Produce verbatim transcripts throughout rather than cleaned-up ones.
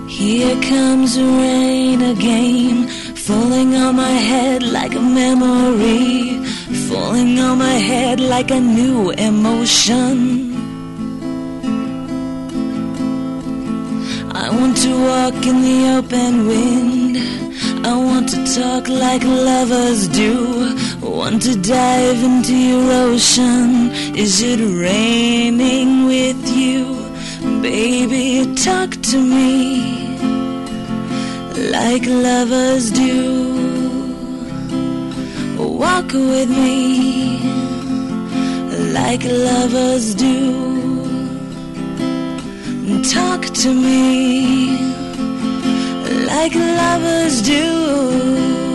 Here comes the rain again, falling on my head like a memory, falling on my head like a new emotion. I want to walk in the open wind, I want to talk like lovers do, want to dive into your ocean. Is it raining with you? Baby, talk to me like lovers do. Walk with me like lovers do. Talk to me like lovers do.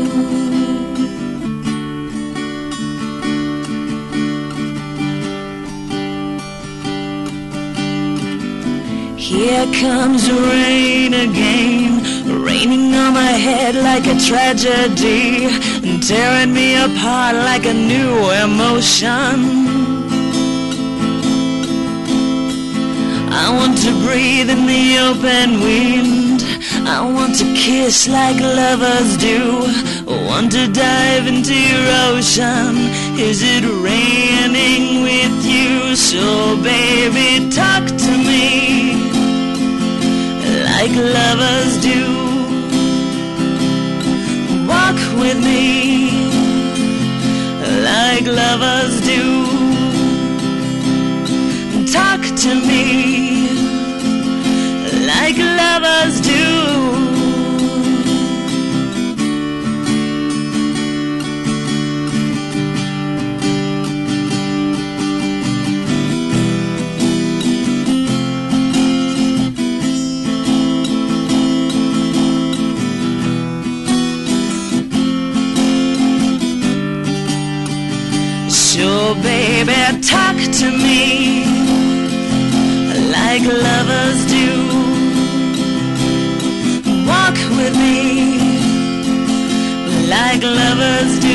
Here comes the rain again, raining on my head like a tragedy, tearing me apart like a new emotion. I want to breathe in the open wind, I want to kiss like lovers do, want to dive into your ocean. Is it raining with you? So baby, talk to me like lovers do. Walk with me like lovers do. Talk to me like lovers do. So baby, talk to me like lovers do. Walk with me like lovers do.